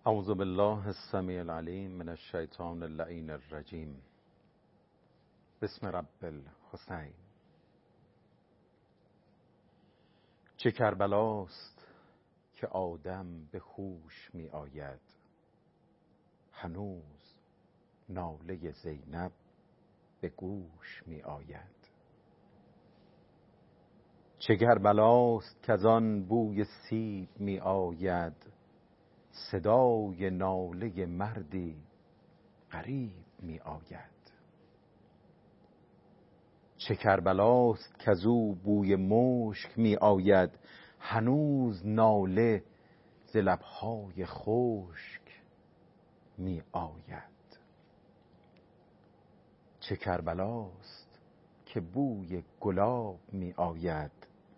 اعوذ بالله السمیع العلیم من الشیطان اللعین الرجیم. بسم رب الحسین. چه کربلاست که آدم به هوش می آید، هنوز ناله زینب به گوش می آید. چه کربلاست کز آن بوی سیب می آید، صدای ناله مردی غریب می آید. چه کربلاست کز او بوی مشک می آید، هنوز ناله ز لبهای خشک می آید. چه کربلاست که بوی گلاب می آید،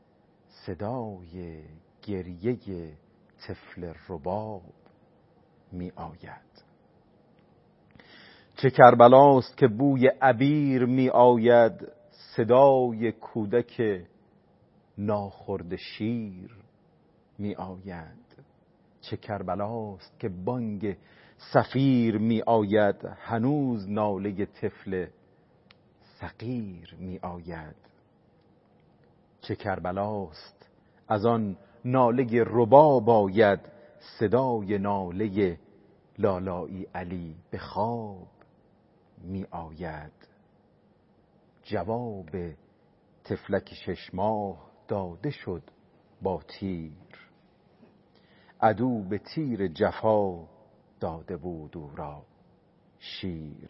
صدای گریه طفل رباب می آید. چه کربلاست که بوی عبیر می آید، صدای کودک ناخورده شیر می آید. چه کربلاست که بانگ صفیر می آید، هنوز ناله طفل صغیر می آید. چه کربلاست از آن ناله رباب آید، صدای ناله لالایی علی به خواب می آید. جواب طفلک 6 ماه داده شد با تیر، عدو به تیر جفا داده بود او را شیر.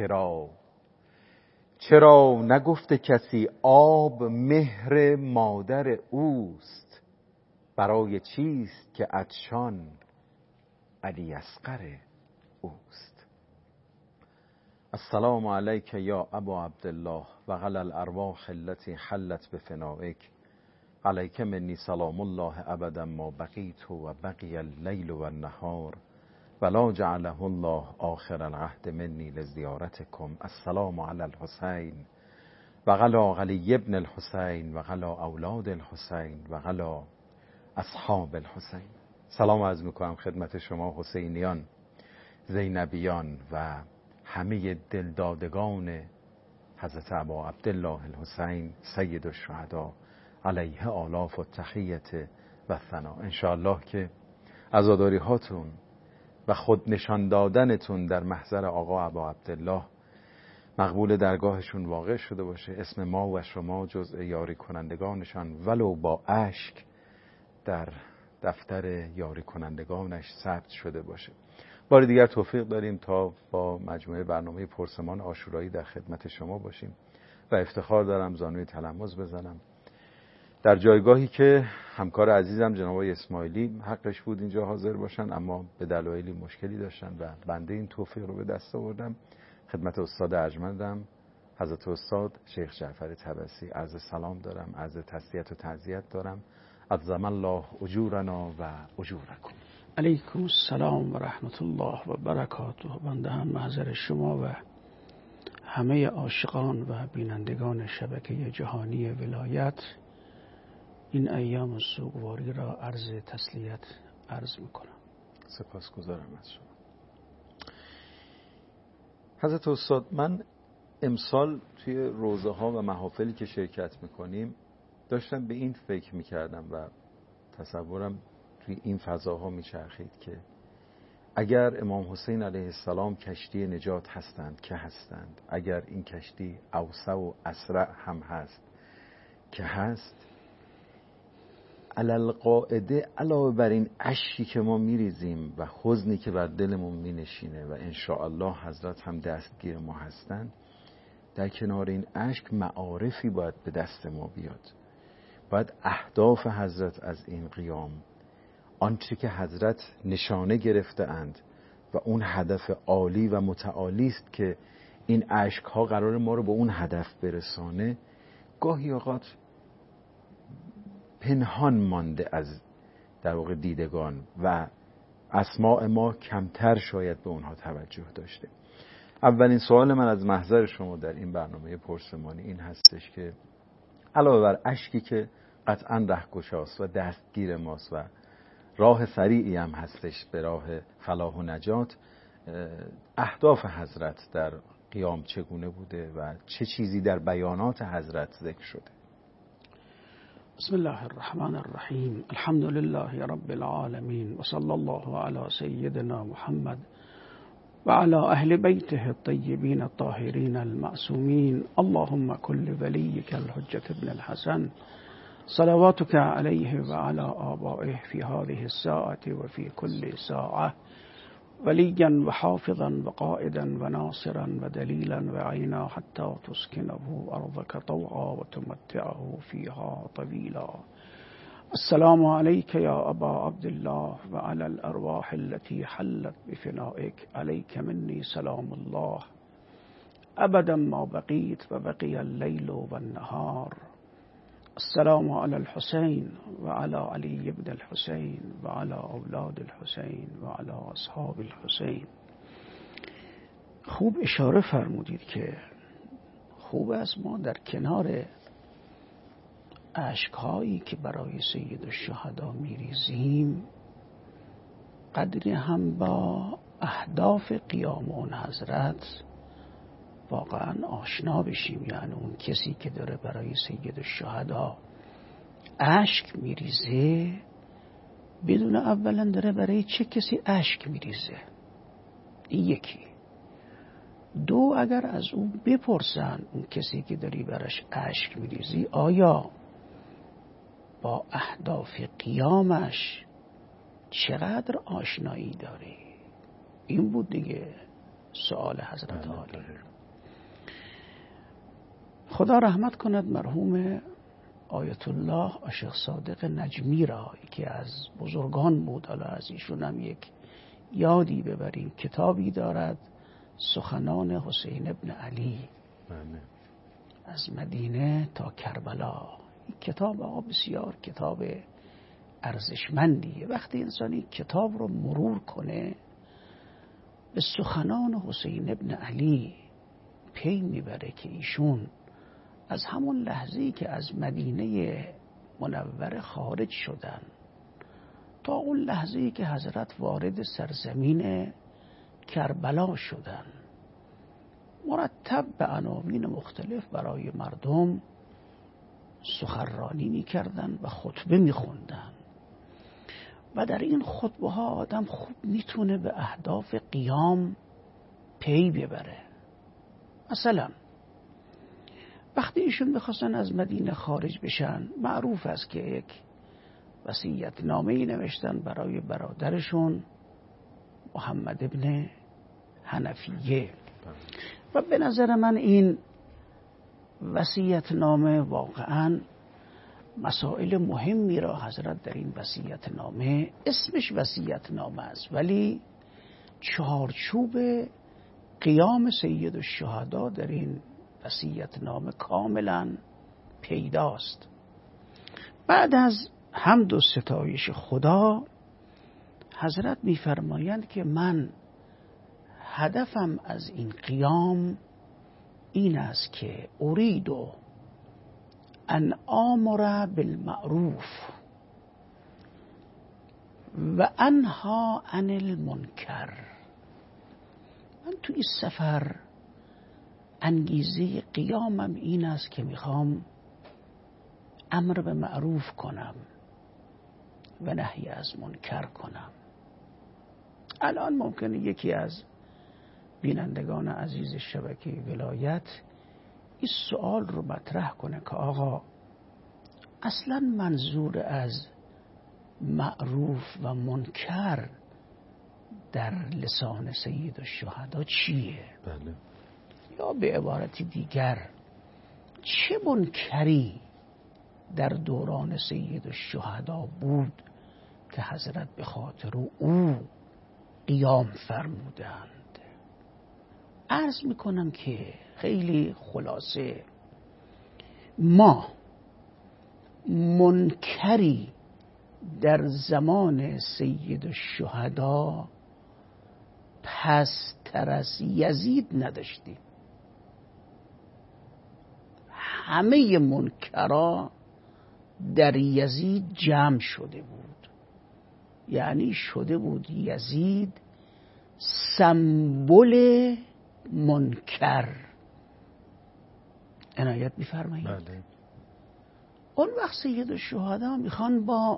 چرا نگفته کسی آب مهر مادر اوست، برای چیست که عطشان علی اصغر اوست. السلام علیک یا ابا عبدالله و غلی الارواح التي حلت بفنائک، علیک منی سلام الله ابدا ما بقیت و بقی اللیل و النهار ولا جعله الله آخر العهد منی لزیارتکم. السلام علی الحسین و غلا علی ابن الحسین و غلا اولاد الحسین و غلا اصحاب الحسین. سلام عرض میکنم خدمت شما حسینیان، زینبیان و همه دلدادگان حضرت ابا عبدالله الحسین سید الشهدا علیه آلاف و تحیت و ثنا. انشاءالله که عزاداری هاتون و خود نشان دادنتون در محضر آقا ابا عبدالله مقبول درگاهشون واقع شده باشه. اسم ما و شما جزء یاری کنندگانشان ولو با اشک در دفتر یاری کنندگانش ثبت شده باشه. بار دیگر توفیق داریم تا با مجموعه برنامه پرسمان عاشورایی در خدمت شما باشیم و افتخار دارم زانوی تلمذ بزنم در جایگاهی که همکار عزیزم جناب اسماعیلی حقش بود اینجا حاضر باشن، اما به دلایلی مشکلی داشتن و بنده این توفیق رو به دست آوردم. خدمت استاد ارجمندم حضرت استاد شیخ جعفر طبسی عرض سلام دارم، عرض تسلیت و تعزیت دارم. عظم الله اجورنا و اجورکم. علیکم السلام و رحمت الله و برکاته. بنده هم محضر شما و همه عاشقان و بینندگان شبکه جهانی ولایت این ایام سوگواری را عرض تسلیت عرض میکنم. سپاسگزارم از شما حضرت استاد. من امسال توی روزه ها و محافلی که شرکت میکنیم داشتم به این فکر میکردم و تصورم توی این فضاها میچرخید که اگر امام حسین علیه السلام کشتی نجات هستند که هستند، اگر این کشتی اوسع و اسرع هم هست که هست، علالقاعده علاوه بر این اشکی که ما میریزیم و حزنی که بر دلمون مینشینه و انشاءالله حضرت هم دستگیر ما هستن، در کنار این اشک معارفی باید به دست ما بیاد. باید اهداف حضرت از این قیام، آنچه که حضرت نشانه گرفته اند و اون هدف عالی و متعالی است که این اشک ها قرار ما رو به اون هدف برسانه، گاهی اوقات پنهان مانده از در واقع دیدگان و اسماع ما کمتر شاید به اونها توجه داشته. اولین سوال من از محضر شما در این برنامه پرسمانی این هستش که علاوه بر اشکی که قطعا رهگشاست و دستگیر ماست و راه سریعی هم هستش به راه فلاح و نجات. اهداف حضرت در قیام چگونه بوده و چه چیزی در بیانات حضرت ذکر شده؟ بسم الله الرحمن الرحیم. الحمد لله رب العالمین و صلی الله علی سیدنا محمد و علی اهل بیته الطیبین الطاهرین المعصومین. اللهم كل ولیک الحجة ابن الحسن صلواتك علیه و علی آبائه فی هذه الساعة و فی كل ساعة وليا وحافظا وقائدا وناصرا ودليلا وعينا حتى تسكنه أرضك طوعا وتمتعه فيها طويلا. السلام عليك يا أبا عبد الله وعلى الأرواح التي حلت بفنائك. عليك مني سلام الله أبدا ما بقيت وبقي الليل والنهار. السلام على الحسين وعلى علي بن الحسين وعلى أولاد الحسين وعلى أصحاب الحسين. خوب اشاره فرمودید که خوب است ما در کنار اشک‌هایی که برای سید الشهدا میریزیم قدری هم با اهداف قیام اون حضرت واقعا آشنا بشیم. یعنی اون کسی که داره برای سید الشهدا اشک میریزه بدون اولا داره برای چه کسی اشک میریزه. این یکی. دو، اگر از اون بپرسن اون کسی که داری براش اشک میریزی آیا با اهداف قیامش چقدر آشنایی داری؟ این بود دیگه سوال حضرت عالی. خدا رحمت کند مرحوم آیت الله عاشق صادق نجمی را که از بزرگان بود. حالا از ایشون هم یک یادی ببریم. کتابی دارد سخنان حسین ابن علی از مدینه تا کربلا. این کتاب آقا بسیار کتاب ارزشمندیه. وقتی انسانی کتاب رو مرور کنه به سخنان حسین ابن علی پی میبره که ایشون از همون لحظه‌ای که از مدینه منوره خارج شدن تا اون لحظه‌ای که حضرت وارد سرزمین کربلا شدن مرتب به عناوین مختلف برای مردم سخنرانی می‌کردن و خطبه می‌خوندن و در این خطبه ها آدم خوب میتونه به اهداف قیام پی ببره. مثلا وقتی ایشون بخواستن از مدینه خارج بشن معروف است که یک وصیت نامه‌ای نوشتن برای برادرشون محمد ابن حنفیه و به نظر من این وصیت نامه واقعا مسائل مهمی را حضرت در این وصیت نامه، اسمش وصیت نامه است ولی چارچوب قیام سید الشهدا در این وصیت نامه کاملا پیداست. بعد از حمد و ستایش خدا حضرت می‌فرمایند که من هدفم از این قیام این است که اريد ان آمر بالمعروف و انها عن المنکر. من تو این سفر انگیزه قیامم این است که میخوام امر به معروف کنم و نهی از منکر کنم. الان ممکنه یکی از بینندگان عزیز شبکه ولایت این سوال رو مطرح کنه که آقا اصلا منظور از معروف و منکر در لسان سید الشهدا چیه؟ بله. یا به عبارتی دیگر چه منکری در دوران سید الشهدا بود که حضرت به خاطر او قیام فرمودند؟ عرض میکنم که خیلی خلاصه ما منکری در زمان سید الشهدا پستر از یزید نداشتیم. همه منکرا در یزید جمع شده بود. یعنی شده بود یزید سمبل منکر. عنایت می‌فرمایید. بله. اون وقت سید الشهدا میخوان با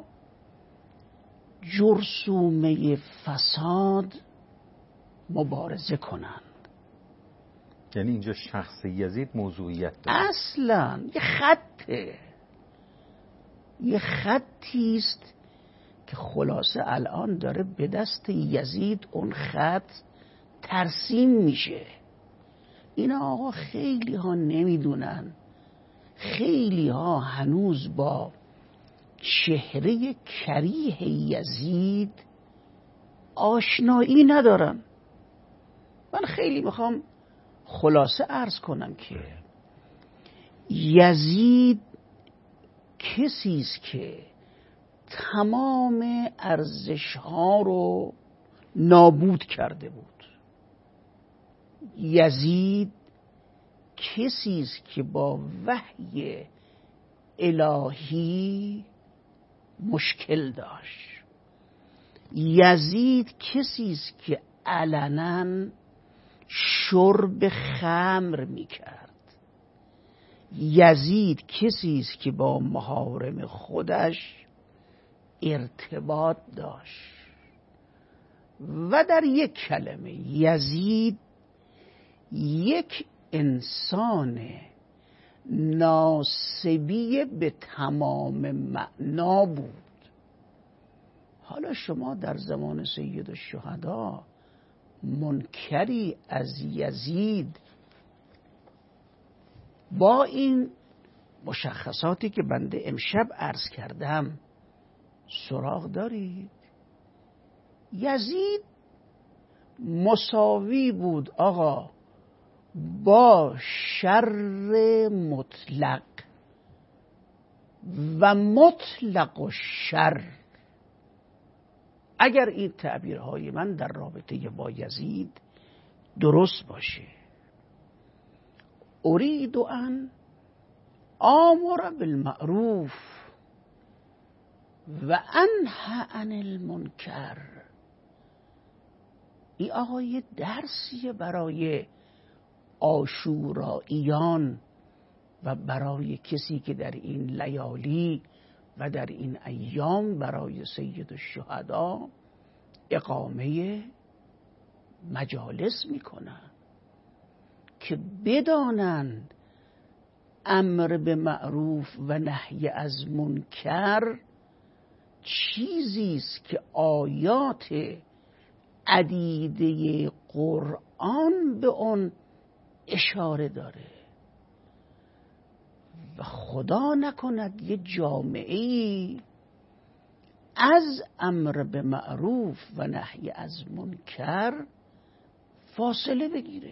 جرثومه فساد مبارزه کنند. یعنی اینجا شخص یزید موضوعیت داره. اصلا یه خطه، یه خطی است که خلاصه الان داره به دست یزید اون خط ترسیم میشه. اینا آقا خیلی ها نمیدونن، خیلی ها هنوز با چهره کریه یزید آشنایی ندارن. من خیلی میخوام خلاصه عرض کنم که یزید کسی است که تمام ارزش‌ها رو نابود کرده بود. یزید کسی است که با وحی الهی مشکل داشت. یزید کسی است که علنا شرب خمر میکرد. یزید کسی است که با محارم خودش ارتباط داشت. و در یک کلمه یزید یک انسان ناسبی به تمام معنا بود. حالا شما در زمان سید الشهدا منکری از یزید با این مشخصاتی که بنده امشب عرض کردم سراغ دارید؟ یزید مساوی بود آقا با شر مطلق و مطلق و شر. اگر این تعبیرهای من در رابطه با یزید درست باشه، اريد ان آمر بالمعروف و انهی عن المنکر. این آقا یه درسیه برای عاشوراییان و برای کسی که در این لیالی و در این ایام برای سید الشهدا اقامه مجالس میکنن که بدانند امر به معروف و نهی از منکر چیزی است که آیات عدیده قرآن به اون اشاره داره. و خدا نکند یه جامعه‌ای از امر به معروف و نهی از منکر فاصله بگیره.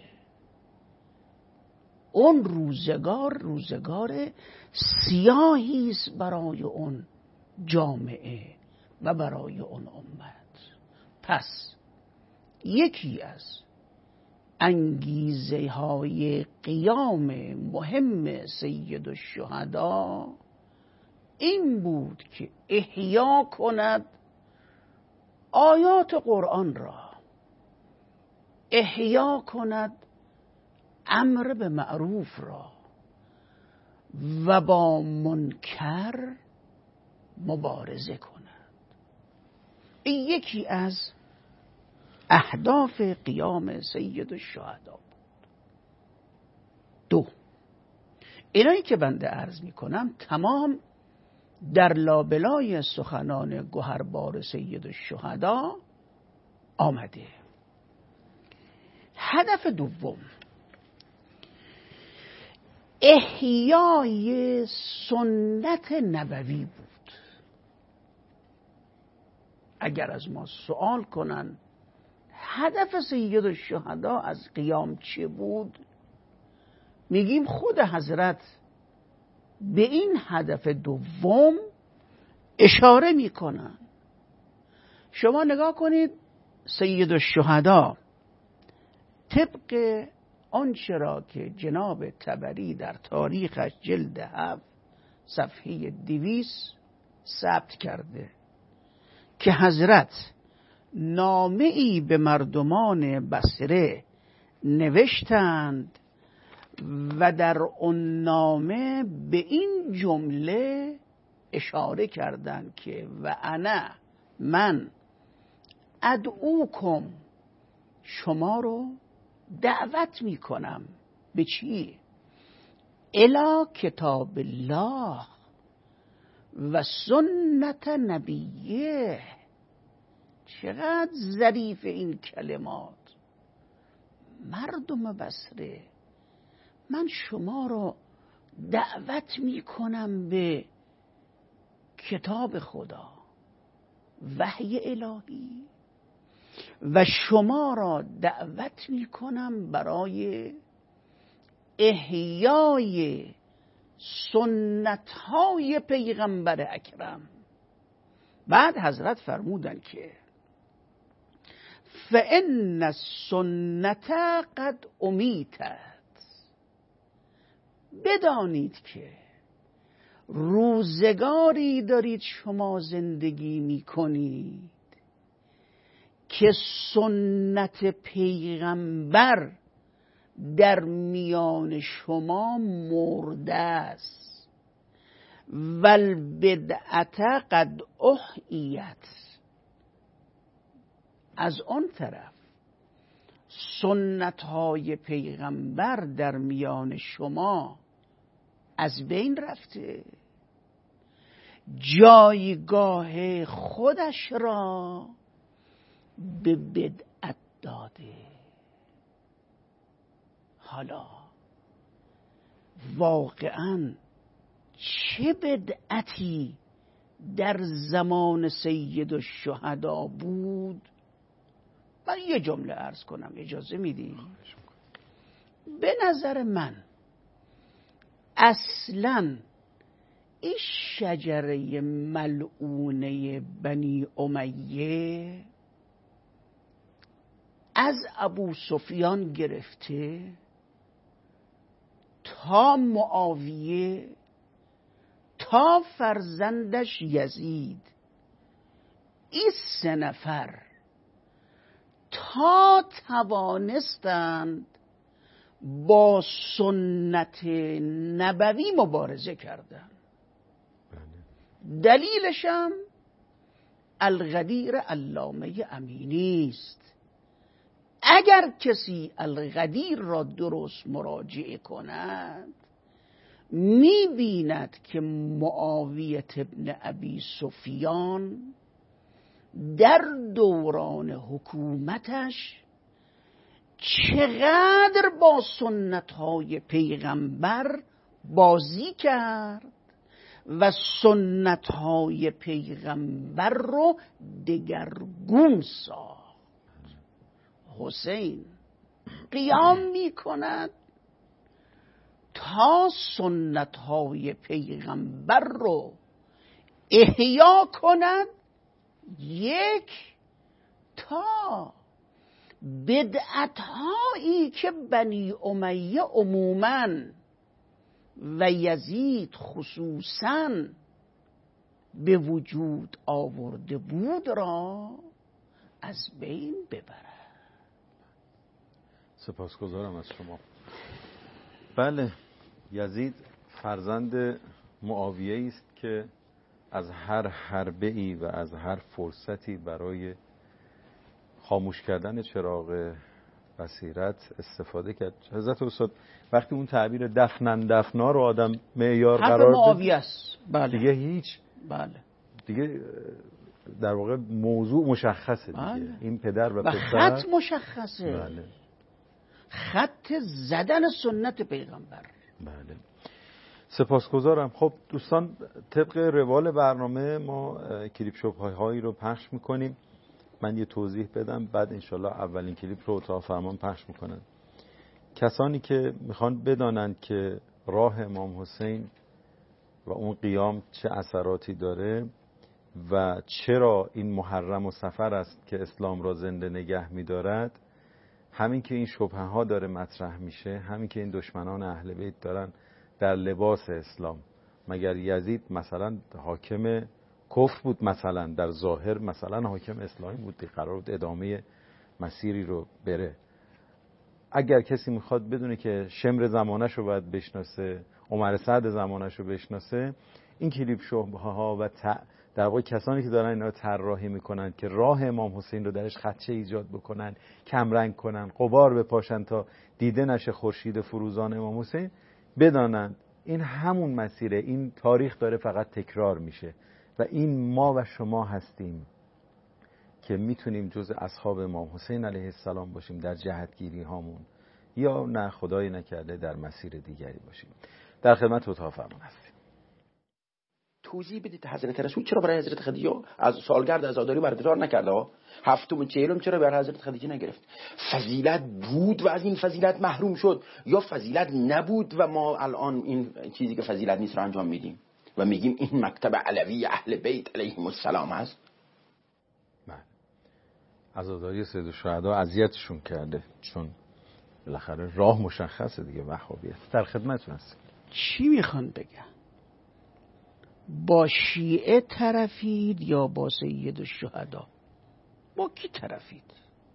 اون روزگار سیاهی است برای اون جامعه و برای اون امت. پس یکی از انگیزه های قیام مهم سید الشهدا این بود که احیا کند آیات قرآن را، احیا کند امر به معروف را و با منکر مبارزه کند. این یکی از اهداف قیام سید الشهدا بود. دو، اینایی که بنده عرض می کنم تمام در لابلای سخنان گوهربار سید الشهدا آمده. هدف دوم احیای سنت نبوی بود. اگر از ما سوال کنن هدف سید الشهدا از قیام چه بود، میگیم خود حضرت به این هدف دوم اشاره میکنن. شما نگاه کنید سید الشهدا طبق آنچه را که جناب طبری در تاریخش جلد 7 صفحه 200 ثبت کرده که حضرت نامه ای به مردمان بصره نوشتند و در اون نامه به این جمله اشاره کردند که و انا من ادعوکم شما رو دعوت میکنم به چی؟ الی کتاب الله و سنت نبیه. چقدر ظریف این کلمات. مردم بصره، من شما رو دعوت میکنم به کتاب خدا، وحی الهی، و شما را دعوت میکنم برای احیای سنت‌های پیغمبر اکرم. بعد حضرت فرمودن که فإن السنت قد امیتت. بدانید که روزگاری دارید شما زندگی میکنید که سنت پیغمبر در میان شما مرده است. والبدعت قد احییت. از آن طرف سنت های پیغمبر در میان شما از بین رفته، جایگاه خودش را به بدعت داده. حالا واقعا چه بدعتی در زمان سید الشهدا بود؟ من یه جمله عرض کنم، اجازه میدی؟ به نظر من اصلا این شجره ملعونه بنی امیه از ابو سفیان گرفته تا معاویه تا فرزندش یزید، این 3 نفر تا توانستند با سنت نبوی مبارزه کردند. دلیلشم الغدیر علامه امینی است. اگر کسی الغدیر را درست مراجعه کند می‌بیند که معاویه ابن ابی سفیان در دوران حکومتش چقدر با سنت‌های پیغمبر بازی کرد و سنت‌های پیغمبر رو دگرگون ساخت. حسین قیام می‌کند تا سنت‌های پیغمبر رو احیا کند، یک تا بدعت‌هایی که بنی امیه عموماً و یزید خصوصاً به وجود آورده بود را از بین ببرد. سپاسگزارم از شما. بله، یزید فرزند معاویه است که از هر حربه‌ای و از هر فرصتی برای خاموش کردن چراغ بصیرت استفاده کرد. حضرت استاد وقتی اون تعبیر دفنن دفنا رو آدم معیار قرار بده، معاویه است. بله. دیگه هیچ، بله، دیگه در واقع موضوع مشخصه دیگه. بله. این پدر و پسر، خط مشخصه. بله. خط زدن سنت پیغمبر. بله، سپاسگزارم. خب دوستان، طبق روال برنامه ما کلیپ شوپ هایی رو پخش میکنیم. من یه توضیح بدم، بعد انشالله اولین کلیپ رو اتاق فرمان پخش میکنن. کسانی که میخوان بدانند که راه امام حسین و اون قیام چه اثراتی داره و چرا این محرم و سفر است که اسلام را زنده نگه میدارد، همین که این شبهه ها داره مطرح میشه، همین که این دشمنان اهل بیت دارن در لباس اسلام، مگر یزید مثلا حاکم کفر بود مثلا، در ظاهر مثلا حاکم اسلامی بود، قرار بود ادامه مسیری رو بره. اگر کسی میخواد بدونه که شمر زمانش رو باید بشناسه، عمر سعد زمانش رو بشناسه، این کلیپ شبهه ها و در واقع کسانی که دارن اینا رو طراحی میکنن که راه امام حسین رو درش خدشه ایجاد بکنن، کمرنگ کنن، غبار بپاشن تا دیده نشه خورشید فروزان امام حسین، بدانند این همون مسیره. این تاریخ داره فقط تکرار میشه و این ما و شما هستیم که میتونیم جزء اصحاب امام حسین علیه السلام باشیم در جهتگیری هامون، یا نه خدای نکرده در مسیر دیگری باشیم. در خدمت اتاق فرمان هستیم. توضیح بدید حضرت رسول چرا برای حضرت خدیجه از سالگرد عزاداری برگزار نکرده؟ هفتم و چهلم چرا برای حضرت خدیجه نگرفت؟ فضیلت بود و از این فضیلت محروم شد، یا فضیلت نبود و ما الان این چیزی که فضیلت نیست رو انجام میدیم و میگیم این مکتب علوی اهل بیت علیهم السلام است؟ عزاداری سید الشهدا اذیتشون کرده، چون بالاخره راه مشخصه دیگه، وهابیت. در خدمتتون هستیم. چی میخوان بگن؟ با شیعه طرفید یا با سید الشهدا؟ با کی طرفید؟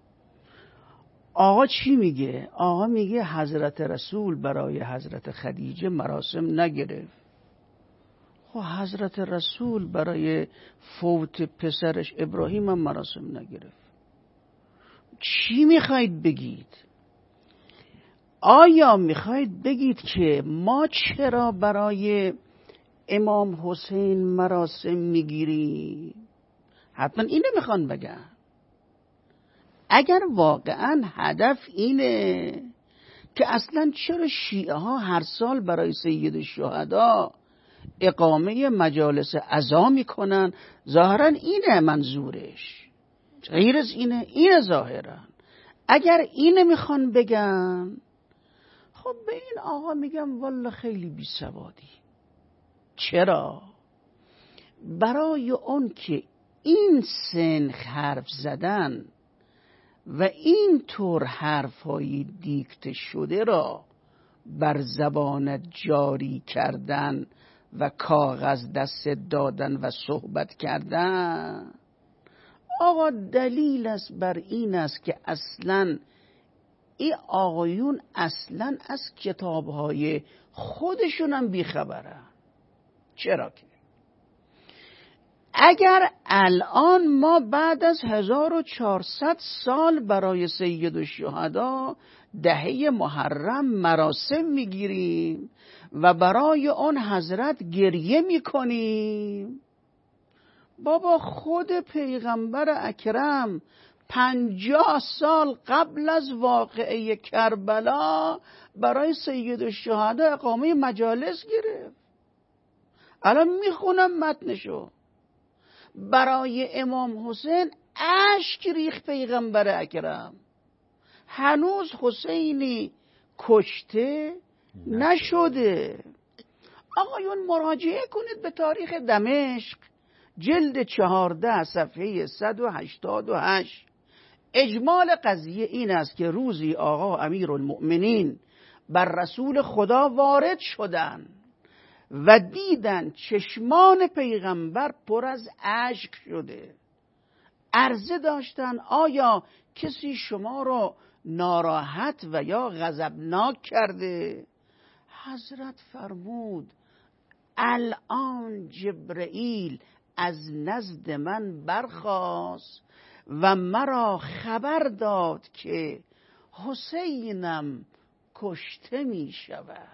آقا چی میگه؟ آقا میگه حضرت رسول برای حضرت خدیجه مراسم نگرفت. خب حضرت رسول برای فوت پسرش ابراهیم هم مراسم نگرفت. چی میخواید بگید؟ آیا میخواید بگید که ما چرا برای امام حسین مراسم میگیریم؟ حتما اینو میخوان بگن. اگر واقعا هدف اینه که اصلا چرا شیعه ها هر سال برای سید الشهدا اقامه مجالس عزا میکنن، ظاهرا اینه منظورش، غیر از اینه ظاهرا. اگر اینه میخوان بگن، خب به این آقا میگم والا خیلی بی سوادی. چرا؟ برای اون که این سن حرف زدن و این طور حرفای دیکته شده را بر زبانت جاری کردن و کاغذ دست دادن و صحبت کردن، آقا دلیل است بر این است که اصلا این آقایون اصلا از کتابهای خودشون هم بیخبرن. چرا که اگر الان ما بعد از 1400 سال برای سید الشهدا دهه محرم مراسم میگیریم و برای اون حضرت گریه میکنیم، بابا خود پیغمبر اکرم 50 سال قبل از واقعه کربلا برای سید الشهدا اقامه مجالس گرفت. الان میخونم متنشو. برای امام حسین اشک ریخت پیغمبر اکرم. هنوز حسینی کشته نشده. آقایون مراجعه کنید به تاریخ دمشق جلد 14 صفحه 188. اجمال قضیه این است که روزی آقا امیرالمؤمنین بر رسول خدا وارد شدن و دیدن چشمان پیغمبر پر از اشک شده. عرضه داشتن آیا کسی شما را ناراحت و یا غضبناک کرده؟ حضرت فرمود الان جبرئیل از نزد من برخاست و مرا خبر داد که حسینم کشته می شود.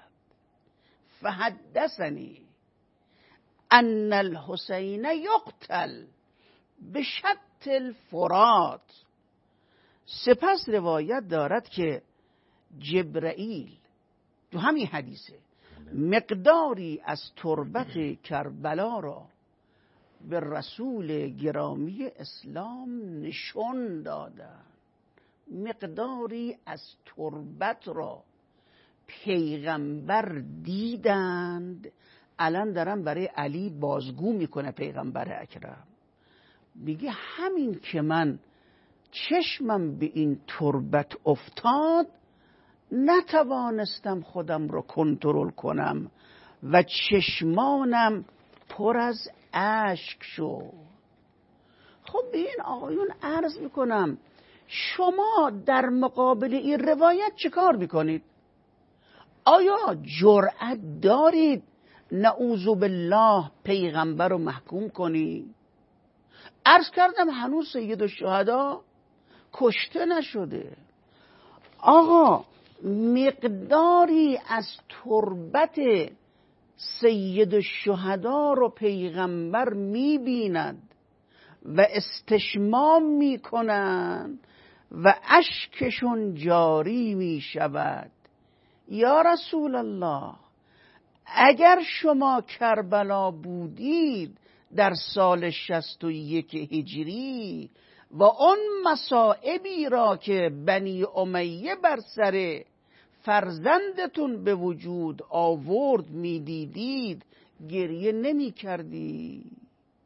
فحدثنی ان الحسین یقتل بشط الفرات. سپس روایت دارد که جبرئیل تو همین حدیثه مقداری از تربت کربلا را به رسول گرامی اسلام نشون دادند. مقداری از تربت را پیغمبر دیدند. الان دارم برای علی بازگو میکنه پیغمبر اکرم، میگه همین که من چشمم به این تربت افتاد نتوانستم خودم رو کنترل کنم و چشمانم پر از اشک شد. خب به این آقایون عرض میکنم شما در مقابل این روایت چه کار میکنید؟ آیا جرأت دارید نعوذ بالله پیغمبر رو محکوم کنید؟ عرض کردم هنوز سید الشهدا کشته نشده. آقا مقداری از تربت سید الشهدا رو پیغمبر میبیند و استشمام میکنن و اشکشون جاری میشود. یا رسول الله اگر شما کربلا بودید در سال 61 هجری و اون مصائبی را که بنی امیه بر سر فرزندتون به وجود آورد میدیدید گریه نمی کردید؟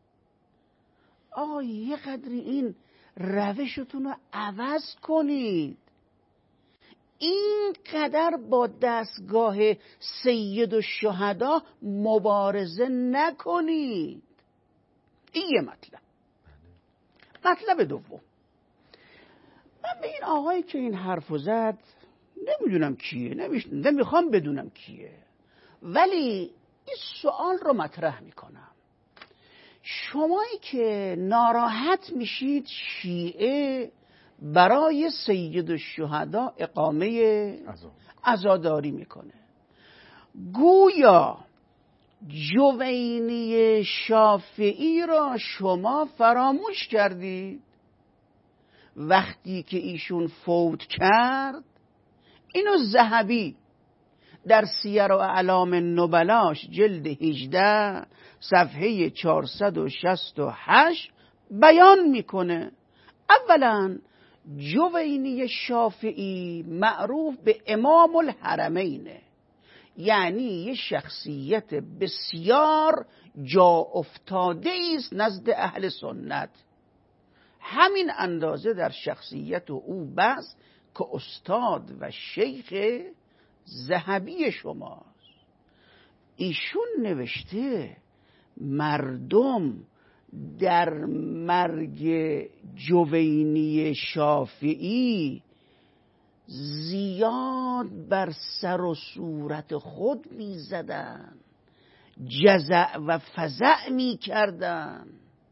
آقا یه قدری این روشتون رو عوض کنید. این قدر با دستگاه سید الشهدا مبارزه نکنید. این یه مطلب. مطلب دوم، من به این آقایی که این حرفو زد نمیدونم کیه، نمیخوام بدونم کیه، ولی این سوال رو مطرح میکنم. شمایی که ناراحت میشید شیعه برای سید الشهدا اقامه عزاداری میکنه، گویا جوینی شافعی را شما فراموش کردید. وقتی که ایشون فوت کرد اینو ذهبی در سیر و اعلام نبلاش جلد 18 صفحه 468 بیان میکنه. اولا جوینی شافعی معروف به امام الحرمینه، یعنی یه شخصیت بسیار جا افتاده است نزد اهل سنت. همین اندازه در شخصیت او بس که استاد و شیخ ذهبی شماست. ایشون نوشته مردم در مرگ جوینی شافعی زیاد بر سر و صورت خود می زدن، جزع و فزع می کردن،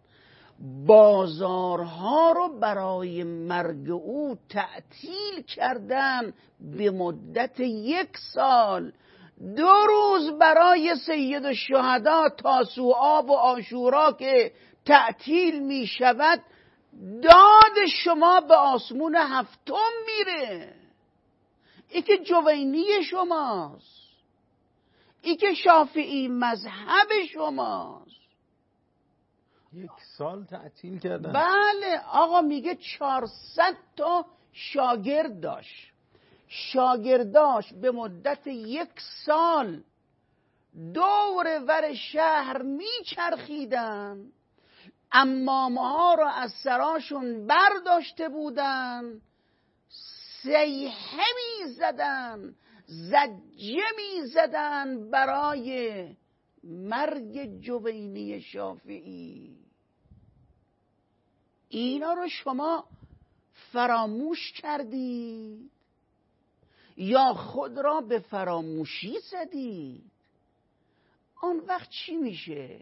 بازارها رو برای مرگ او تعطیل کردن به مدت 1 سال. 2 روز برای سید الشهدا تاسوعا و عاشورا که تعطیل می شود داد شما به آسمون 7 میره. ای که جوینی شماست، ای که شافعی مذهب شماست. 1 سال تعطیل کردن. بله آقا میگه 400 تا شاگرد داشت، شاگرداش به مدت 1 سال دور ور شهر میچرخیدن، امامها را از سراشون برداشته بودن، صیحه میزدن، زجه میزدن برای مرگ جوینی شافعی. اینا رو شما فراموش کردید یا خود را به فراموشی زدید. آن وقت چی میشه؟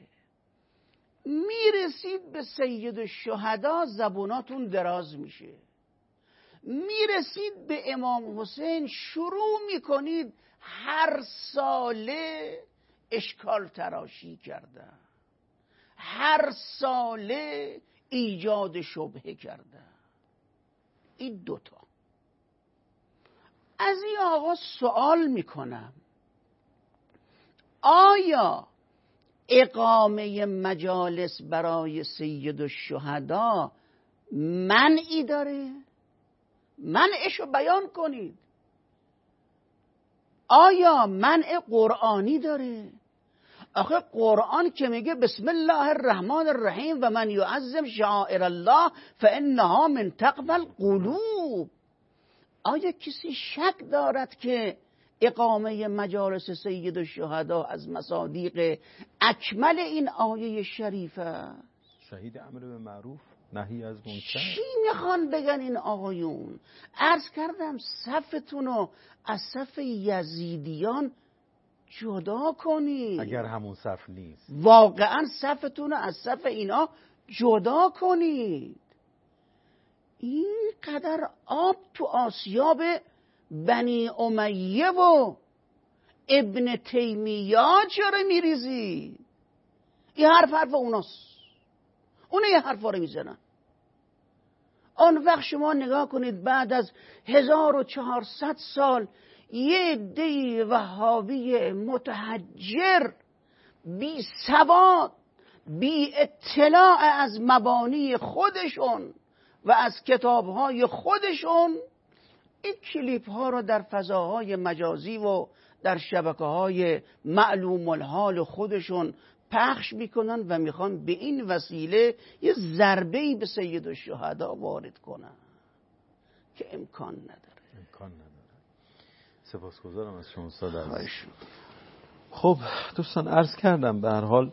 میرسید به سید الشهدا زبوناتون دراز میشه، میرسید به امام حسین شروع میکنید هر ساله اشکال تراشی کردن، هر ساله ایجاد شبهه کردن. این 2 تا. از این آقا سوال میکنم آیا اقامه مجالس برای سید الشهدا منعی داره؟ منعشو بیان کنید. آیا منع قرآنی داره؟ آخه قرآن که میگه بسم الله الرحمن الرحیم و من یعظم شعائر الله فانها من تقوی القلوب، آیا کسی شک دارد که اقامه مجالس سید الشهدا از مصادیق اکمل این آیه شریفه. شهید امر به معروف نهی از منکر. چی میخوان بگن این آقایون؟ عرض کردم صفتون رو از صف یزیدیان جدا کنید. اگر همون صف نیست، واقعا صفتون رو از صف اینا جدا کنید. این قدر آب تو آسیاب بنی امیه و ابن تیمیه چرا میریزید؟ این حرف اوناست، اونه یه حرفا رو میزنن. آن وقت شما نگاه کنید بعد از 1400 سال یه عده وهابی متحجر بی سواد بی اطلاع از مبانی خودشون و از کتابهای خودشون این کلیپ ها رو در فضاهای مجازی و در شبکه‌های معلوم الحال خودشون پخش میکنن و میخوان به این وسیله یه ضربه‌ای به سید الشهدا وارد کنن که امکان نداره. سپاسگزارم از شما استاد عزیز. خب دوستان عرض کردم به هر حال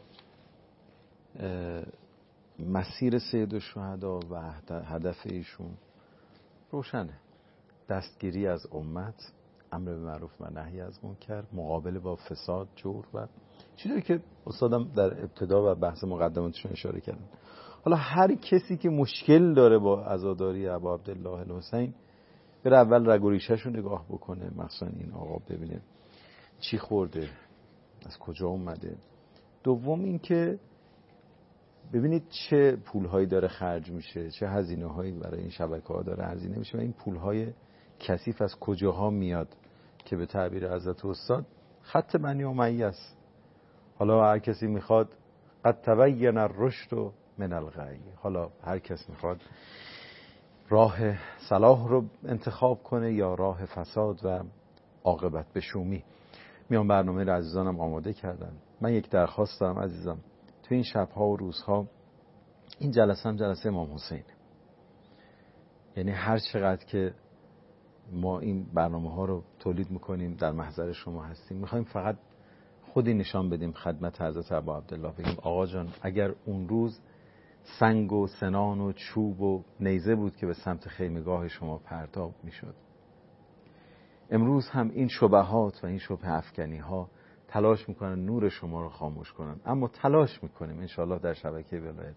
مسیر سید الشهدا و هدف ایشون روشنه. دستگیری از امت، امر به معروف و نهی از منکر، مقابله با فساد، جور و چیزی که استادم در ابتدا و بحث مقدماتشون اشاره کردن. حالا هر کسی که مشکل داره با عزاداری ابا عبدالله الحسین بره اول رگ و ریشه‌ش رو نگاه بکنه، مثلا این آقا ببینه چی خورده، از کجا اومده. دوم این که ببینید چه پولهایی داره خرج میشه، چه هزینه‌هایی برای این شبکه‌ها داره هزینه میشه و این پولهای کثیف از کجاها میاد که به تعبیر حضرت استاد خط بنی امیه است. حالا هر کسی میخواد قد تبین الرشد من الغی، حالا هر کس میخواد راه صلاح رو انتخاب کنه یا راه فساد و عاقبت به شومی. میان برنامه رو عزیزانم آماده کردن. من یک درخواست دارم عزیزان، تو این شبها و روزها این جلسه هم جلسه امام حسین، یعنی هر چقدر که ما این برنامه ها رو تولید میکنیم در محضر شما هستیم، میخوایم فقط خودی نشان بدیم خدمت حضرت ابا عبدالله، بگیم آقا جان اگر اون روز سنگ و سنان و چوب و نیزه بود که به سمت خیمگاه شما پرتاب میشد، امروز هم این شبهات و این شبه افکنی ها تلاش میکنن نور شما رو خاموش کنن، اما تلاش میکنیم انشاءالله در شبکه ولایت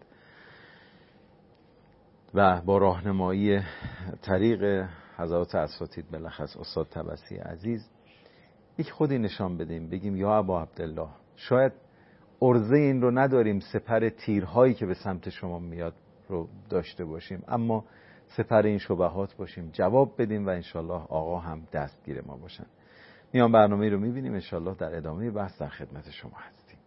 و با راهنمایی طریق حضرات اساتید بلخص استاد طبسی عزیز یک خودی نشان بدیم، بگیم یا ابا عبدالله شاید عرضه این رو نداریم سپر تیرهایی که به سمت شما میاد رو داشته باشیم، اما سپر این شبهات باشیم، جواب بدیم و انشالله آقا هم دستگیر ما باشن. میان برنامه رو میبینیم انشالله در ادامه بحث در خدمت شما هستیم.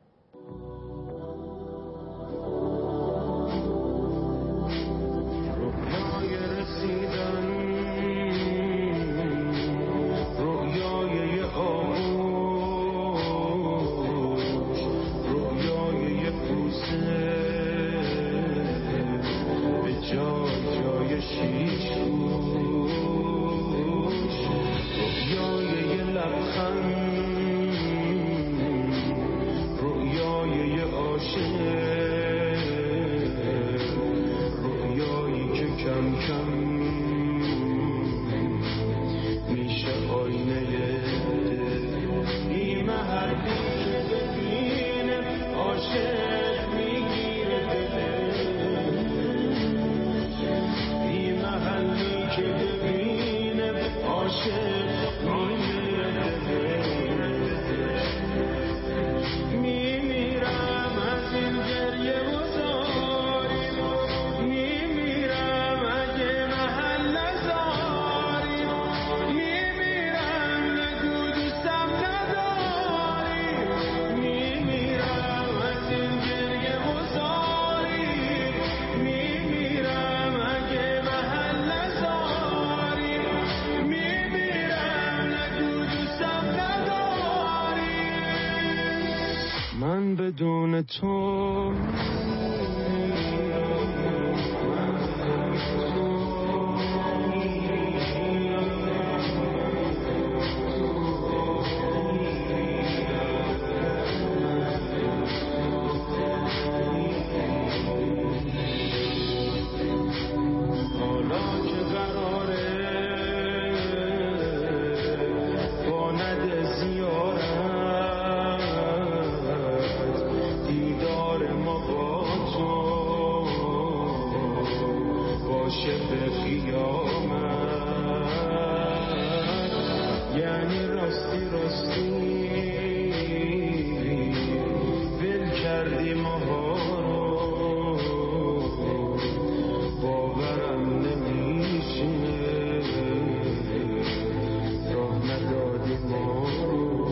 بدون تو راستی راستی ول کردی ماها رو باورم نمیشینه راه ندادی ما رو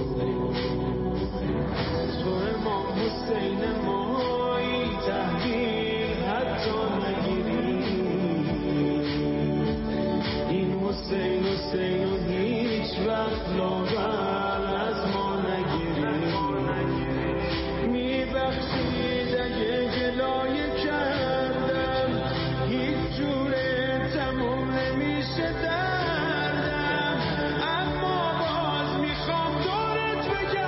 تو امام حسین مایی تحویل حتی نگیری این حسین حسین و هیچ وقت لاغر از ما نگیری میبخشید اگه گلایه کردم هیچ جوره تموم نمیشه دردم اما باز میخوام دورت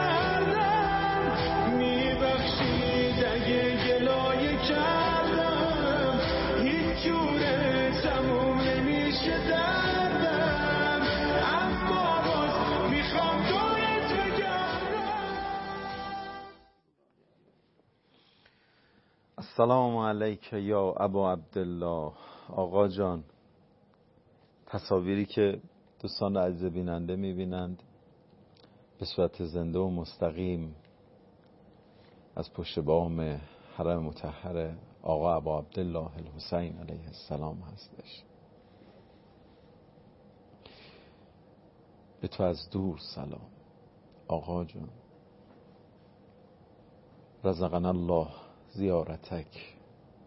بگردم میبخشید اگه گلایه کردم هیچ جوره تموم نمیشه دردم اما باز میخوام دورت بگردم. السلام علیک یا ابا عبدالله. آقا جان، تصاویری که دوستان عزیز بیننده میبینند به صورت زنده و مستقیم از پشت بام حرم مطهر آقا ابا عبدالله الحسین علیه السلام هستش. به تو از دور سلام آقا جان. رزقنا الله زیارتک،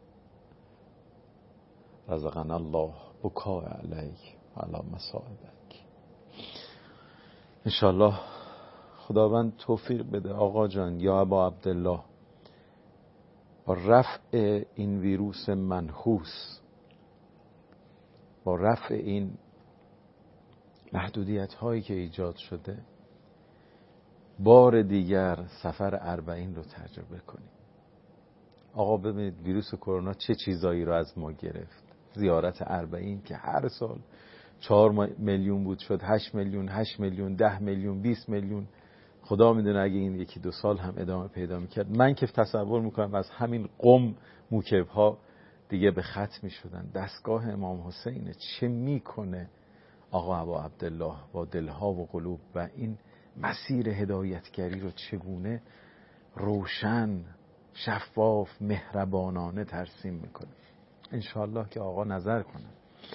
رزقنا الله بکاء علیک و علی مصائبک. انشالله خداوند توفیق بده آقا جان یا ابا عبدالله، با رفع این ویروس منحوس، با رفع این محدودیت هایی که ایجاد شده، بار دیگر سفر 40 رو تجربه کنیم. آقا ببینید ویروس کرونا چه چیزایی رو از ما گرفت. زیارت 40 که هر سال 4 میلیون بود شد 8 میلیون، 8 میلیون، 10 میلیون، 20 میلیون. خدا میدونه اگه این 1-2 سال هم ادامه پیدا میکرد، من که تصور میکنم از همین قم موکب‌ها دیگه به ختم میشدن. دستگاه امام حسین چه میکنه آقا ابا عبدالله با دلها و قلوب، و این مسیر هدایتگری رو چگونه روشن، شفاف، مهربانانه ترسیم میکنه. انشالله که آقا نظر کنه.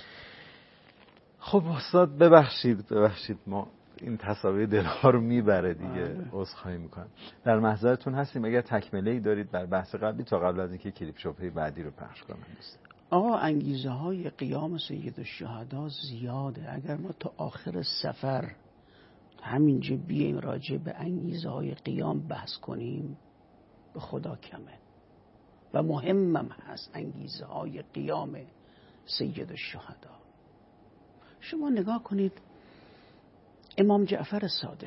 خب استاد ببخشید ما این تصاویر دلها رو میبره دیگه، عذرخواهی میکنم. در محضرتون هستیم اگر تکمله‌ای دارید بر بحث قبلی تا قبل از اینکه کلیپ شبهه بعدی رو پخش کنم. آقا انگیزه های قیام سید الشهدا زیاده. اگر ما تا آخر سفر همینجا بیایم راجع به انگیزه های قیام بحث کنیم به خدا کمه. و مهمم هست انگیزه های قیام سید الشهدا. شما نگاه کنید امام جعفر صادق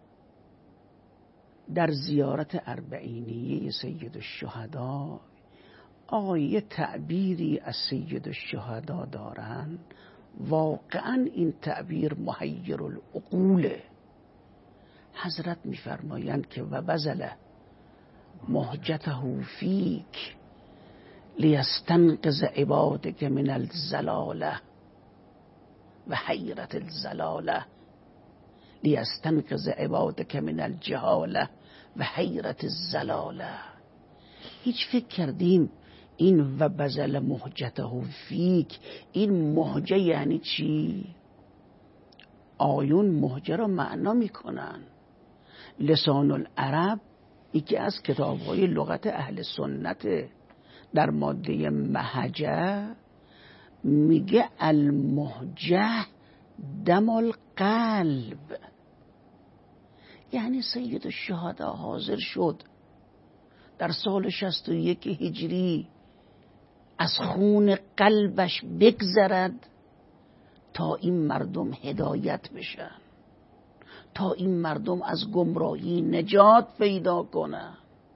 در زیارت 40 سید الشهدا آقای تعبیری از سید الشهدا دارن، واقعا این تعبیر محیر العقوله. حضرت میفرمایند که و بذل مهجته فیک لیستنقذ عبادک من الزلاله و حیرت الزلاله، لیستنقذ عبادک من الجهاله و حیرت الزلاله. هیچ فکر کردیم این و بذل مهجته فیک، این مهجه یعنی چی؟ آیون مهجه را معنا میکنن. لسان العرب یکی از کتاب‌های لغت اهل سنت در ماده مهجه میگه المهجه دم القلب، یعنی سید الشهدا حاضر شد در سال 61 هجری از خون قلبش بگذرد تا این مردم هدایت بشن، تا این مردم از گمراهی نجات پیدا کنن.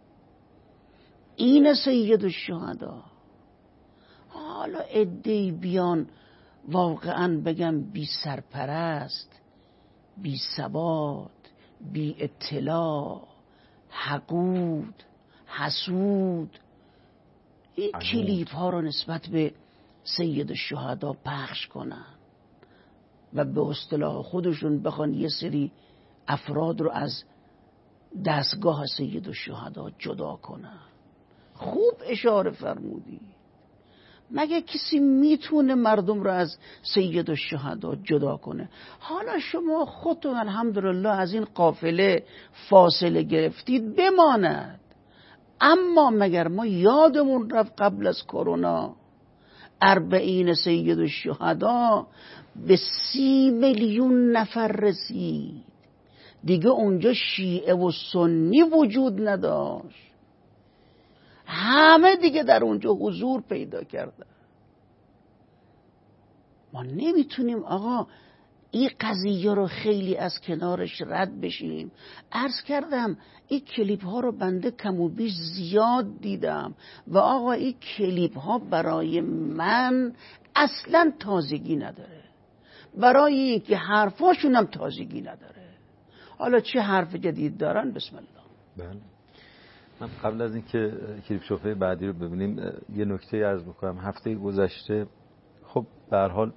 این سید الشهدا. حالا عده‌ای بیان واقعا بگم بی سرپرست، بی ثبات، بی اطلاع، حقود، حسود، این کلیپ ها رو نسبت به سید الشهدا پخش کنن و به اصطلاح خودشون بخوان یه سری افراد رو از دستگاه سید الشهدا جدا کنن. خوب اشاره فرمودی. مگه کسی میتونه مردم رو از سید الشهدا جدا کنه؟ حالا شما خودتون الحمدلله از این قافله فاصله گرفتید، بماند. اما مگر ما یادمون رفت قبل از کرونا 40 سید الشهدا به 30 میلیون نفر رسید. دیگه اونجا شیعه و سنی وجود نداشت، همه دیگه در اونجا حضور پیدا کردن. ما نمیتونیم آقا این قضیه رو خیلی از کنارش رد بشیم. عرض کردم این کلیپ ها رو بنده کم و بیش زیاد دیدم و آقا این کلیپ ها برای من اصلا تازگی نداره، برای اینکه حرفاشون هم تازگی نداره. حالا چه حرف جدید دارن؟ بسم الله. بله. من قبل از اینکه کلیپ شوفه بعدی رو ببینیم یه نکته عرض بکنم. هفته گذشته خب به هر حال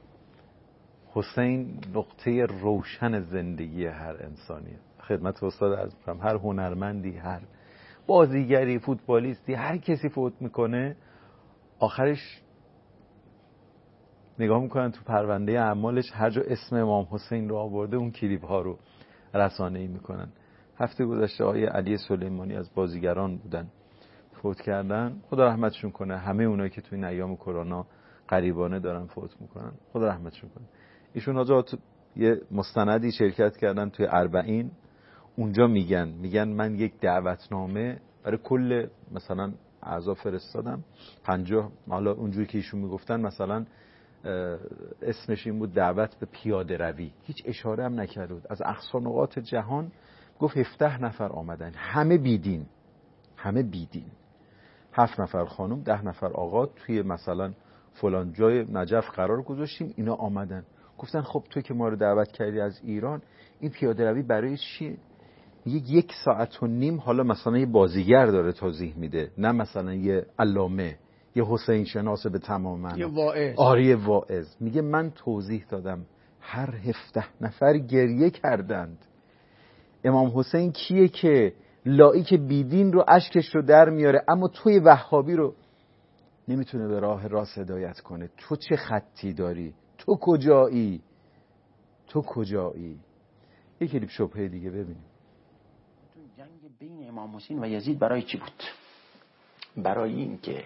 حسین نقطه روشن زندگی هر انسانیه. خدمت استاد عرض می‌کنم هر هنرمندی، هر بازیگری، فوتبالیستی، هر کسی فوت میکنه آخرش نگاه میکنن تو پرونده اعمالش هر جا اسم امام حسین رو آورده اون کلیپ ها رو رسانه‌ای میکنن. هفته گذشته آقای علی سلیمانی از بازیگران بودن، فوت کردن. خدا رحمتشون کنه. همه اونایی که تو این ایام کرونا غریبانه دارن فوت میکنن، خدا رحمتشون کنه. ایشون حاجات یه مستندی شرکت کردن توی 40. اونجا میگن من یک دعوتنامه برای کل مثلا اعضا فرستادم 50. حالا اونجوری که ایشون میگفتن مثلا اسمش این بود دعوت به پیاده روی، هیچ اشاره هم نکرده بود. از اقصا نقاط جهان گفت 17 نفر آمدن، همه بیدین 7 نفر خانم 10 نفر آقا، توی مثلا فلان جای نجف قرار گذاشتیم، اینا آمدن. گفتن خب تو که ما رو دعوت کردی از ایران، این پیاده روی برای چیه؟ میگه 1.5 ساعت حالا مثلا یه بازیگر داره توضیح میده، نه مثلا یه علامه، یه حسین شناس به تمام معنی، یه واعظ. آره واعظ. میگه من توضیح دادم، هر 17 نفر گریه کردند. امام حسین کیه که لایی که بیدین رو اشکش رو در میاره، اما توی وهابی رو نمیتونه به راه راست هدایت کنه. تو چه خطی داری؟ تو کجایی؟ یه کلیپ شبهه دیگه ببینیم. جنگ بین امام حسین و یزید برای چی بود؟ برای این که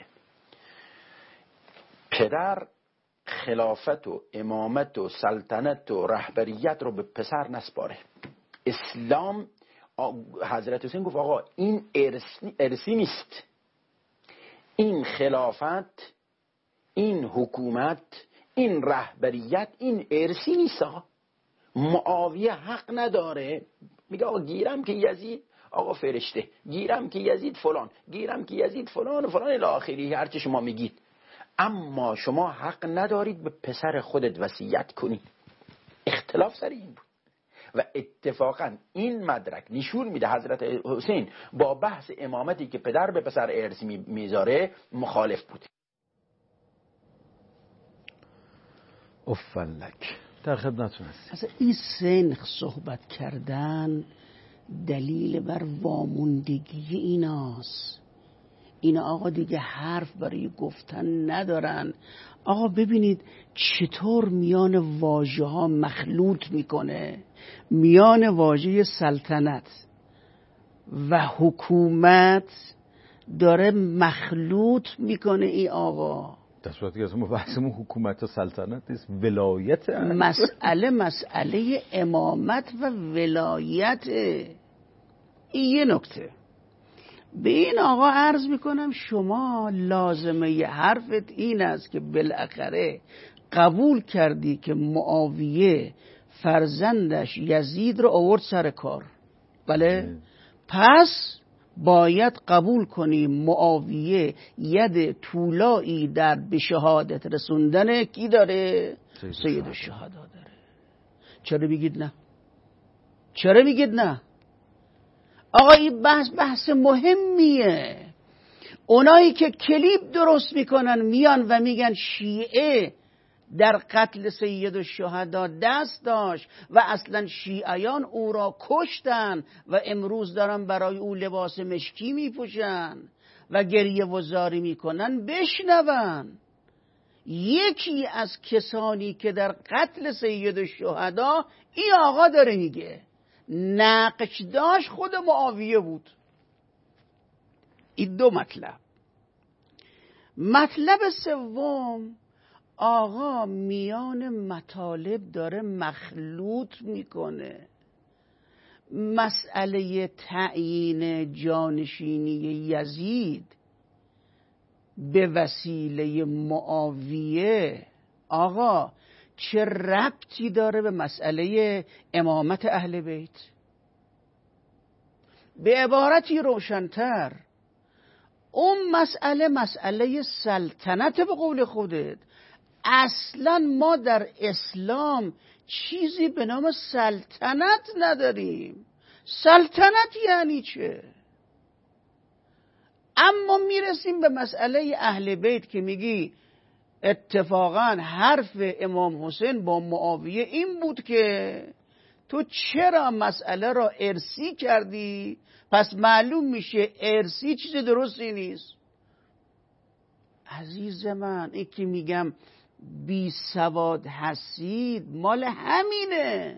پدر خلافت و امامت و سلطنت و رهبریت رو به پسر نسپاره. اسلام حضرت حسین گفت آقا این ارثی نیست، این خلافت، این حکومت، این رهبریت، این ارثی نیست. آقا معاویه حق نداره میگه آقا گیرم که یزید آقا فرشته، گیرم که یزید فلان، گیرم که یزید فلان و فلان الی آخری، هرچی شما میگید، اما شما حق ندارید به پسر خودت وصیت کنی. اختلاف سر این بود و اتفاقا این مدرک نشون میده حضرت حسین با بحث امامتی که پدر به پسر ارث میذاره مخالف بود. افلک در خدمتتون هستیم. از این سنخ صحبت کردن دلیل بر واموندگی ایناست. این آقا دیگه حرف برای گفتن ندارن. آقا ببینید چطور میان واژه ها مخلوط میکنه، میان واژه سلطنت و حکومت داره مخلوط میکنه این آقا. در صورتی که ما بحثمون حکومت و سلطنت نیست، ولایت مسئله امامت و ولایت. این یه نکته. به این آقا عرض میکنم شما لازمه ی حرفت این است که بالاخره قبول کردی که معاویه فرزندش یزید رو آورد سر کار، بله؟ پس باید قبول کنی معاویه ید طولایی در به شهادت رسوندن کی داره؟ سید الشهدا داره. چرا میگید نه؟ آقا این بحث مهمیه. اونایی که کلیپ درست میکنن میان و میگن شیعه در قتل سید الشهدا دست داشت و اصلا شیعیان او را کشتن و امروز دارن برای او لباس مشکی میپوشن و گریه و زاری میکنن، بشنون یکی از کسانی که در قتل سید الشهدا این آقا داره میگه نقش داشت خود معاویه بود. این دو مطلب. مطلب سوم، آقا میان مطالب داره مخلوط میکنه. مسئله تعیین جانشینی یزید به وسیله معاویه آقا چه ربطی داره به مسئله امامت اهل بیت؟ به عبارتی روشن‌تر، اون مسئله سلطنت به قول خودت. اصلا ما در اسلام چیزی به نام سلطنت نداریم. سلطنت یعنی چه؟ اما میرسیم به مسئله اهل بیت که میگی اتفاقا حرف امام حسین با معاویه این بود که تو چرا مسئله را ارثی کردی؟ پس معلوم میشه ارثی چیز درستی نیست. عزیز من، این که میگم بی سواد هستید مال همینه.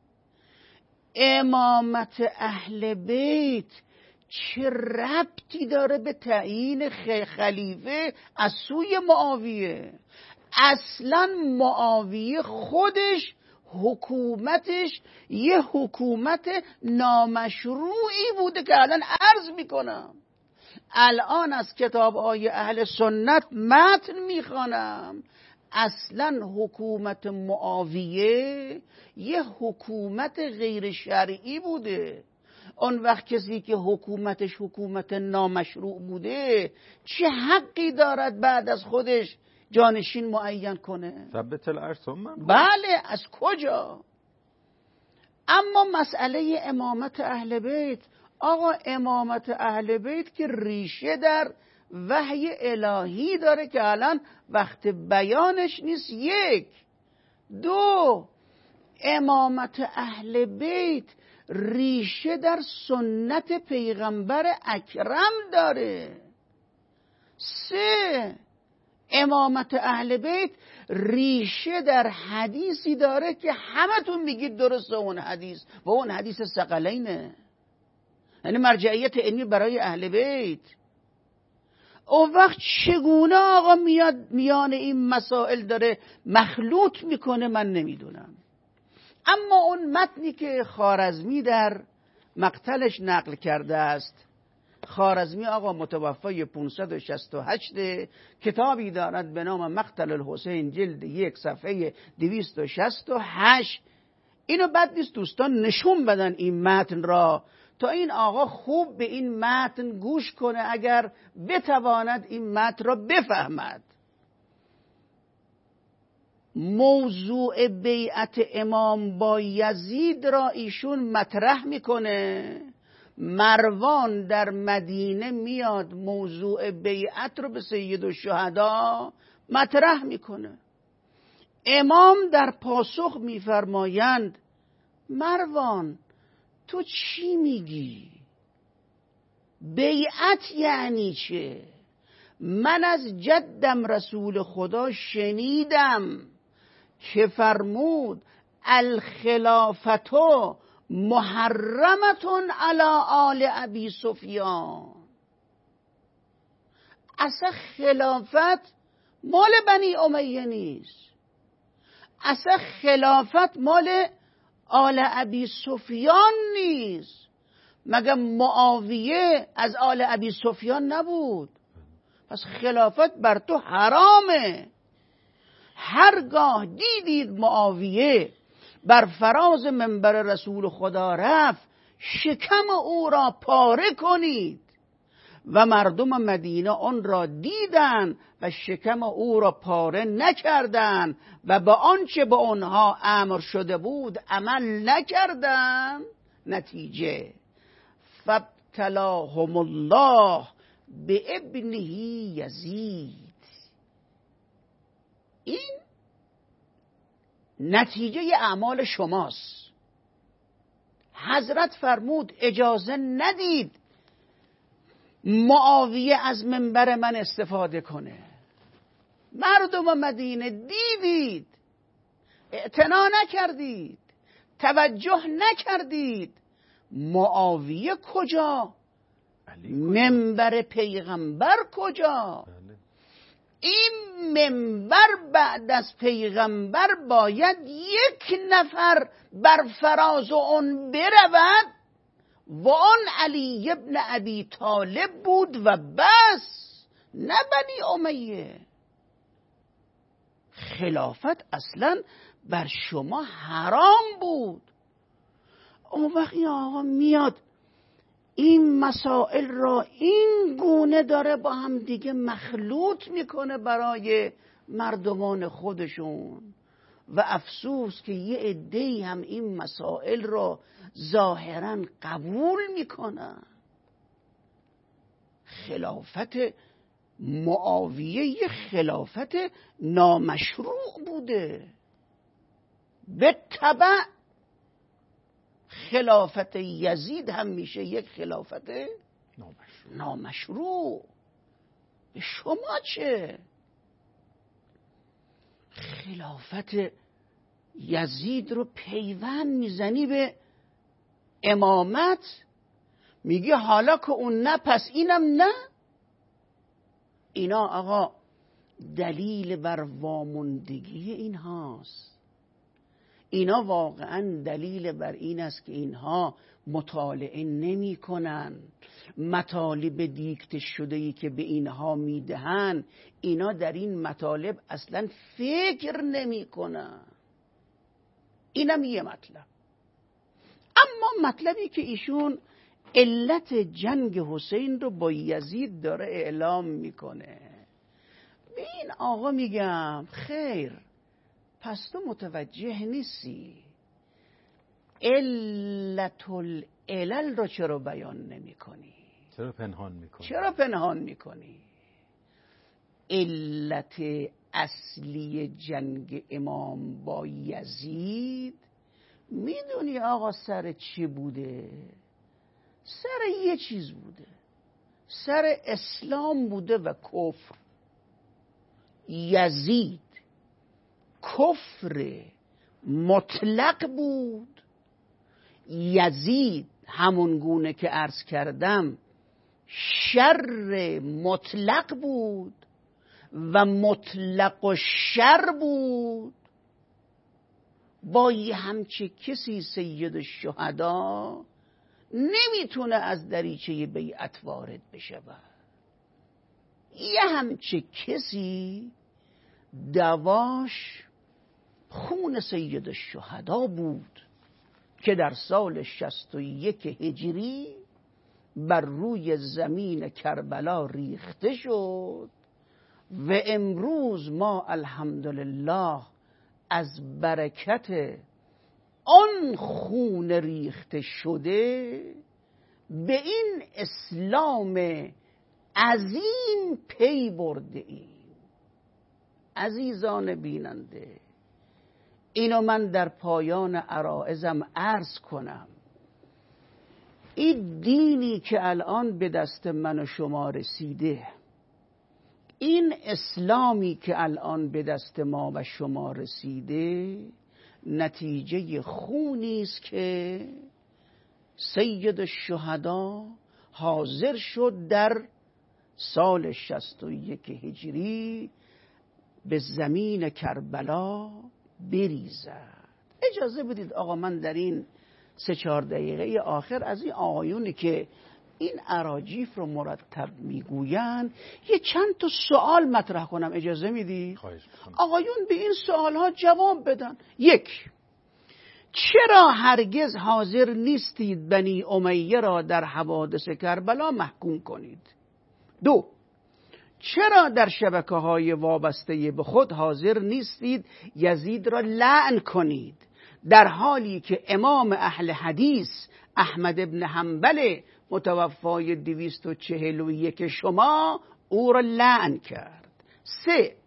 امامت اهل بیت چه ربطی داره به تعیین خلیفه از سوی معاویه؟ اصلا معاویه خودش حکومتش یه حکومت نامشروعی بوده که الان عرض میکنم. الان از کتاب‌های اهل سنت متن میخوانم. اصلا حکومت معاویه یه حکومت غیر شرعی بوده. اون وقت کسی که حکومتش حکومت نامشروع بوده چه حقی دارد بعد از خودش جانشین معین کنه؟ ثبت الارث من. بله، از کجا؟ اما مسئله امامت اهل بیت، آقا امامت اهل بیت که ریشه در وحی الهی داره که الان وقت بیانش نیست. یک. دو، امامت اهل بیت ریشه در سنت پیغمبر اکرم داره. سه، امامت اهل بیت ریشه در حدیثی داره که همتون میگید درسته اون حدیث و اون حدیث ثقلینه، یعنی مرجعیت علمی برای اهل بیت. اون وقت چگونه آقا میاد میان این مسائل داره مخلوط میکنه؟ من نمیدونم. اما اون متنی که خوارزمی در مقتلش نقل کرده است، خوارزمی آقا متوفای 568 کتابی دارد به نام مقتل الحسین جلد 1 صفحه 268. اینو بد نیست دوستان نشون بدن این متن را تا این آقا خوب به این متن گوش کنه اگر بتواند این متن را بفهمد. موضوع بیعت امام با یزید را ایشون مطرح میکنه. مروان در مدینه میاد موضوع بیعت رو به سید الشهدا مطرح میکنه. امام در پاسخ میفرمایند مروان تو چی میگی؟ بیعت یعنی چه؟ من از جدم رسول خدا شنیدم که فرمود الخلافتو محرمتون علی آل ابی سفیان. اصلا خلافت مال بنی امیه نیست، اصلا خلافت مال آل ابی سفیان نیست. مگه معاویه از آل ابی سفیان نبود؟ پس خلافت بر تو حرامه. هرگاه دیدید معاویه بر فراز منبر رسول خدا رفت، شکم او را پاره کنید. و مردم مدینه آن را دیدند و شکم او را پاره نکردند و به آنچه به آنها امر شده بود عمل نکردند. نتیجه فابتلاهم الله به ابنه یزید. این نتیجه اعمال شماست. حضرت فرمود اجازه ندید معاویه از منبر من استفاده کنه. مردم مدینه دیدید، اعتنا نکردید، توجه نکردید. معاویه کجا؟ منبر پیغمبر کجا؟ این منبر بعد از پیغمبر باید یک نفر بر فراز اون برود و آن علی ابن ابی طالب بود و بس، نه بنی امیه. خلافت اصلا بر شما حرام بود. اون وقت این آقا میاد این مسائل را این گونه داره با هم دیگه مخلوط میکنه برای مردمان خودشون و افسوس که یه عده‌ای هم این مسائل را ظاهراً قبول میکنن. خلافت معاویه یه خلافت نامشروع بوده. به تبع خلافت یزید هم میشه یک خلافت نامشروع. به شما چه؟ خلافت یزید رو پیوند میزنی به امامت، میگه حالا که اون نه پس اینم نه. اینا آقا دلیل بر واموندگی این هاست. اینا واقعا دلیل بر این است که اینها مطالعه نمی کنن. مطالب دیکته شده‌ای که به اینها میدهن، اینا در این مطالب اصلا فکر نمی کنن. اینم یه مطلب. اما مطلبی که ایشون علت جنگ حسین رو با یزید داره اعلام میکنه، به این آقا میگم خیر، پس تو متوجه نیستی علت العلل رو چرا بیان نمی کنی؟ چرا پنهان میکنی؟ چرا پنهان میکنی؟ علت اصلی جنگ امام با یزید میدونی آقا سر چی بوده؟ سر یه چیز بوده، سر اسلام بوده و کفر. یزید کفر مطلق بود. یزید همون گونه که عرض کردم شر مطلق بود و مطلق و شر بود. با یه همچه کسی سید الشهدا نمیتونه از دریچه بیعت وارد بشه. یه همچه کسی دواش خون سید الشهدا بود که در سال 61 هجری بر روی زمین کربلا ریخته شد و امروز ما الحمدلله از برکت آن خون ریخته شده به این اسلام عظیم پی برده ایم. عزیزان بیننده، اینو من در پایان عرائزم عرض کنم. این دینی که الان به دست من و شما رسیده، این اسلامی که الان به دست ما و شما رسیده، نتیجه خونی است که سید الشهدا حاضر شد در سال 61 هجری به زمین کربلا بریزد. اجازه بدید آقا من در این 3-4 دقیقه آخر از این آقایونی که این اراجیف رو مرتب میگوین یه چند تا سوال مطرح کنم. اجازه میدی؟ آقایون به این سوال ها جواب بدن. 1. چرا هرگز حاضر نیستید بنی امیه را در حوادث کربلا محکوم کنید؟ 2. چرا در شبکه‌های وابسته به خود حاضر نیستید یزید را لعن کنید، در حالی که امام اهل حدیث احمد ابن حنبل متوفای 241 شما او را لعن کرد؟ 3.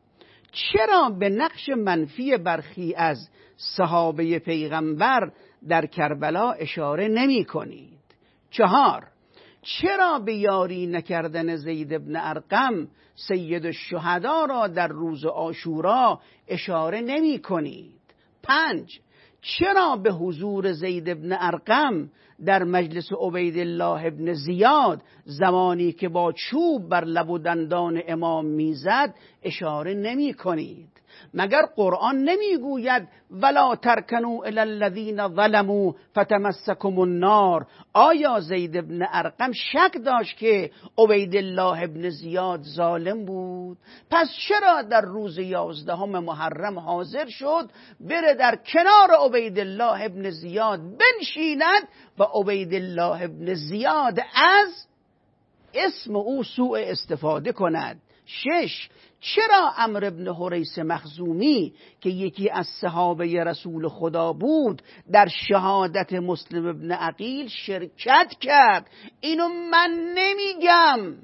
چرا به نقش منفی برخی از صحابه پیغمبر در کربلا اشاره نمی کنید؟ 4. چرا به یاری نکردن زید بن ارقم سید الشهدا را در روز عاشورا اشاره نمی کنید؟ 5. چرا به حضور زید بن ارقم در مجلس عبیدالله ابن زیاد زمانی که با چوب بر لب و دندان امام میزد اشاره نمی کنید؟ مگر قرآن نمیگوید ولا ترکنوا الی الذین ظلموا فتمسکم النار؟ آیا زید بن ارقم شک داشت که عبیدالله ابن زیاد ظالم بود؟ پس چرا در روز 11 محرم حاضر شد بره در کنار عبیدالله ابن زیاد بنشیند و عبیدالله ابن زیاد از اسم او سوء استفاده کند؟ 6. چرا عمرو بن حریث مخزومی که یکی از صحابه رسول خدا بود در شهادت مسلم بن عقیل شرکت کرد؟ اینو من نمیگم،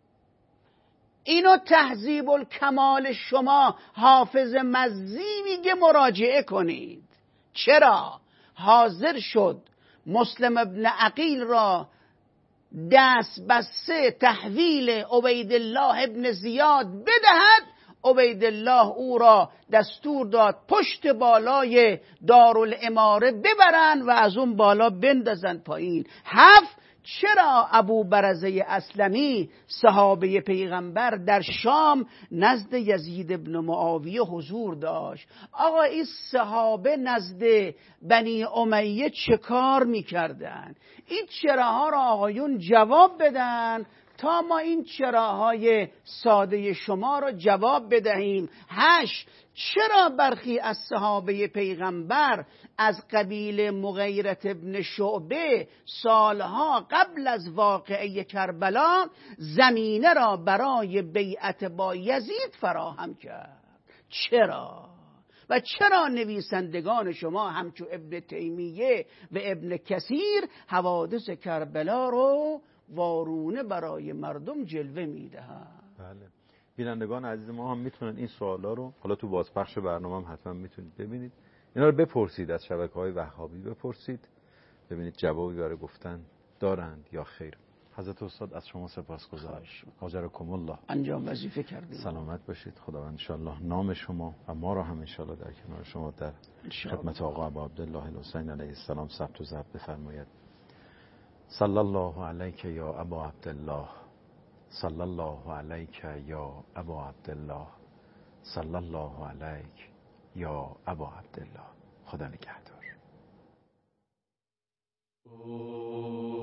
اینو تهذیب الکمال شما حافظ مزی میگه، مراجعه کنید. چرا حاضر شد مسلم بن عقیل را دست بسته تحویل عبیدالله ابن زیاد بدهد؟ عبیدالله او را دستور داد پشت بالای دارالاماره ببرن و از اون بالا بندازن پایین. 7. چرا ابو برزه اسلمی صحابه پیغمبر در شام نزد یزید ابن معاویه حضور داشت؟ آقا این صحابه نزد بنی امیه چه کار میکردن؟ این چراها را آقایون جواب بدن تا ما این چراهای ساده شما را جواب بدهیم. 8. چرا برخی از صحابه پیغمبر از قبیل مغیرة ابن شعبه سالها قبل از واقعه کربلا زمینه را برای بیعت با یزید فراهم کرد؟ چرا؟ و چرا نویسندگان شما همچو ابن تیمیه و ابن کثیر حوادث کربلا رو وارونه برای مردم جلوه میدهند؟ بله، بینندگان عزیز ما هم میتونن این سوالا رو حالا تو بازپخش برنامه هم حتما میتونید ببینید، اینا رو بپرسید از شبکه‌های وهابی، بپرسید ببینید جوابی برای گفتن دارند یا خیر. حضرت استاد از شما سپاسگزارم. اجرکم الله. انجام وظیفه کردید. سلامت باشید. خداوند ان شاء الله نام شما و ما را هم ان شاء الله در کنار شما در خدمت آقا ابا عبدالله الحسین علیه السلام ثبت و ضبط بفرماید. صلی الله علیک یا ابا عبدالله، صلی الله علیک یا ابا عبدالله، صلی الله علیک یا ابا عبدالله. خدا نگهدار.